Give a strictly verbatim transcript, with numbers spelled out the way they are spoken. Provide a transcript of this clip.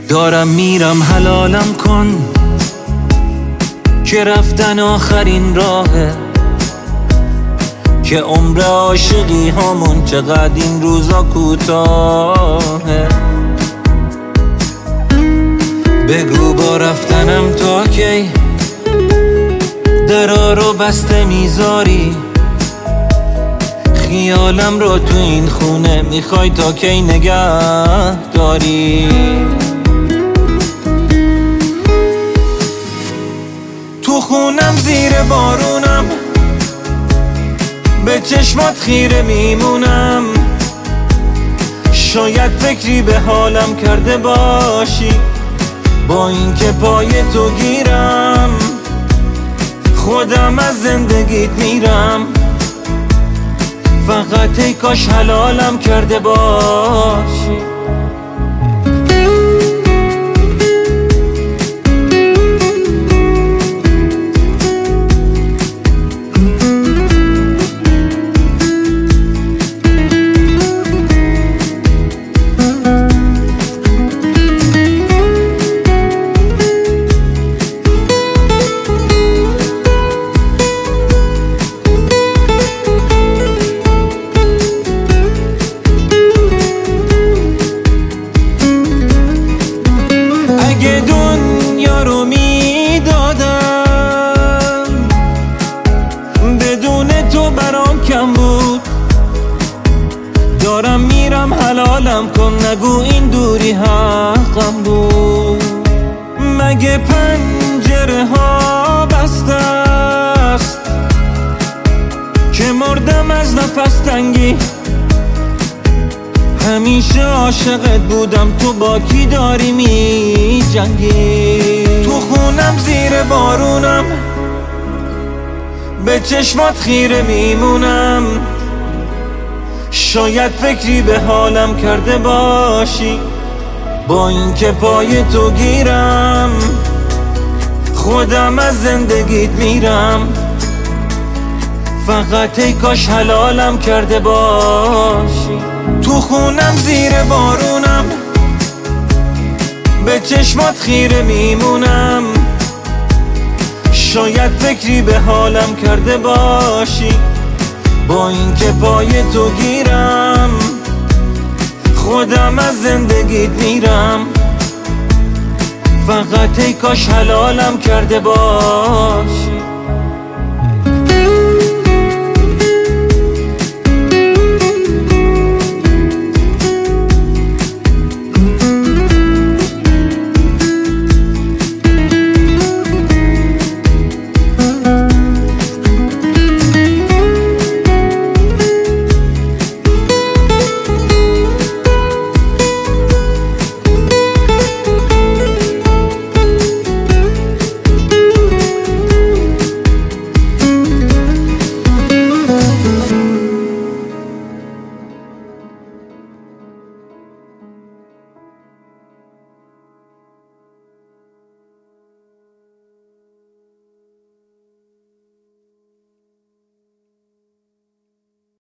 دارم میرم حلالم کن که رفتن آخرین راهه، که عمر عاشقی همون چقدر این روزا کوتاهه. بگو با رفتنم تا کی درا رو بسته میذاری، خیالم رو تو این خونه میخوای تا کی نگه داری. تو خونم زیر بارونم، به چشمات خیره میمونم، شاید فکری به حالم کرده باشی، با اینکه پای تو گیرم خودم از زندگیت میرم، فقط ای کاش حلالم کرده باشی. اگه دنیا رو میدادم بدون تو برام کم بود، دارم میرم حلالم کن نگو این دوری حقم بود. مگه پنجره ها بسته است که مردم از نفس تنگی، همیشه عاشقت بودم تو با کی داری می جنگی. تو خونم زیر بارونم، به چشمات خیره میمونم، شاید فکری به حالم کرده باشی، با اینکه پای تو گیرم خودم از زندگیت میرم، فقط ای کاش حلالم کرده باشی. تو خونم زیر بارونم، به چشمات خیره میمونم، شاید فکری به حالم کرده باشی، با اینکه پای تو گیرم خودم از زندگیت میرم، فقط ای کاش حلالم کرده باشی.